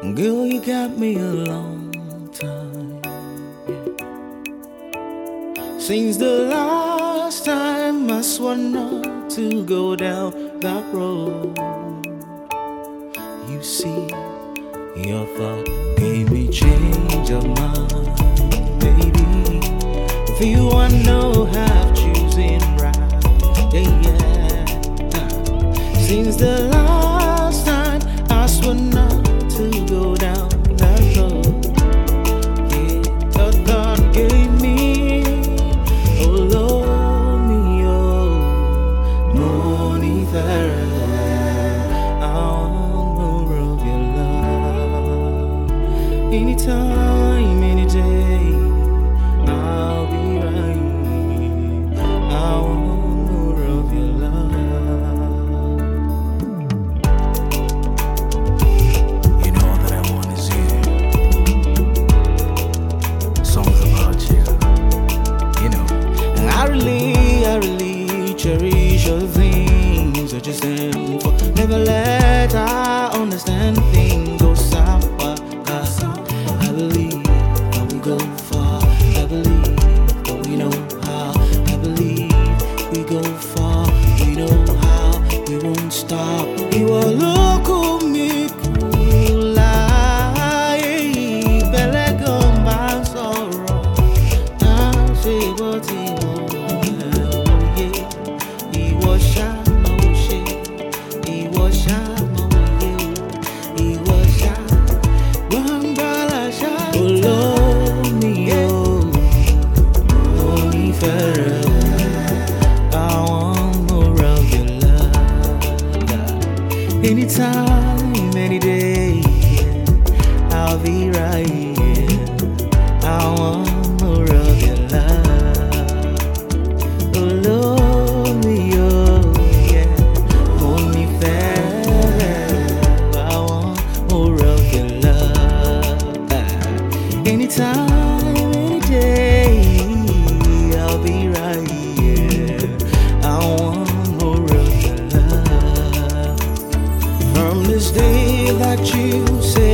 Girl, you got me a long time. Since the last time I swore not to go down that road. You see, your thought gave me change of mind, baby. With you I know how choosing right, yeah. Since the last time I swore not to go down that road, yeah. Your thought gave me, oh Lord, me, oh, morning farewell. I want more of your love. Anytime, any day, I'll be right. I want more of your love. You know that I want is you. Songs about you. You know. I really cherish your things that you stand for. Never let I understand things go sour. I believe that we go far. I believe that we know how. I believe we go far. We know how. We won't stop. You are local, me cool. Belle come by sorrow. I say what he anytime, any day, I'll be right here. I want more of your love. Oh, love me, oh, yeah. Hold me fast. I want more of your love. Anytime, any day, I'll be right here. I want more of your love. From this day that you say